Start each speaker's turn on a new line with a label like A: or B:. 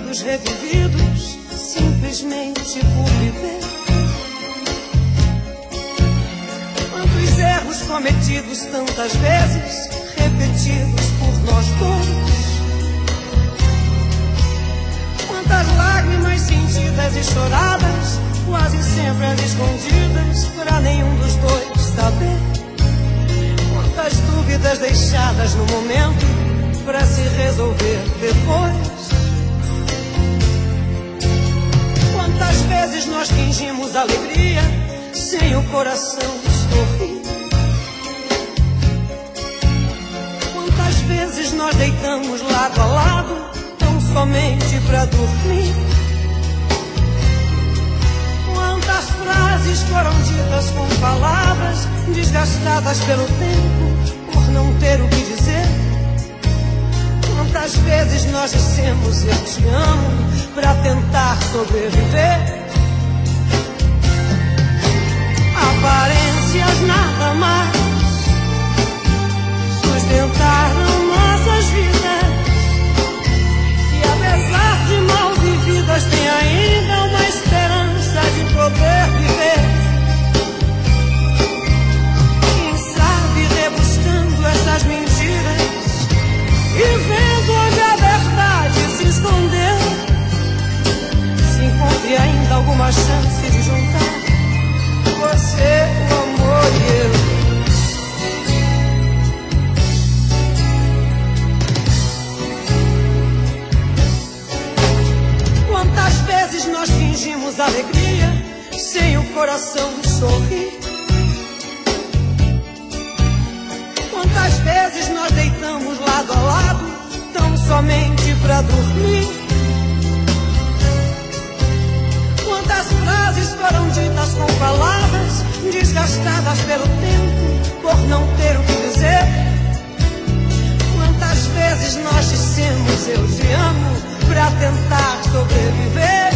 A: maridos revividos simplesmente por viver. Quantos erros cometidos tantas vezes, repetidos por nós dois. Quantas lágrimas sentidas e choradas, quase sempre às escondidas, pra nenhum dos dois saber. Quantas dúvidas deixadas no momento, pra se resolver depois. Quantas vezes nós fingimos alegria, sem o coração sorrir. Quantas vezes nós deitamos lado a lado, tão somente pra dormir. Quantas frases foram ditas com palavras desgastadas pelo tempo, por não ter o que dizer. Quantas vezes nós dissemos eu te amo pra tentar sobreviver. Aparências nada mais sustentaram nossas vidas, e apesar de mal vividas tem ainda uma esperança de poder viver. Quem sabe rebuscando essas mentiras e vendo onde a verdade se escondeu, se encontre ainda alguma chance de juntar você, o amor e eu. Quantas vezes nós fingimos alegria, sem o coração sorrir. Quantas vezes nós deitamos lado a lado, tão somente pra dormir. Quantas frases foram ditas com palavras desgastadas pelo tempo, por não ter o que dizer. Quantas vezes nós dissemos eu te amo pra tentar sobreviver.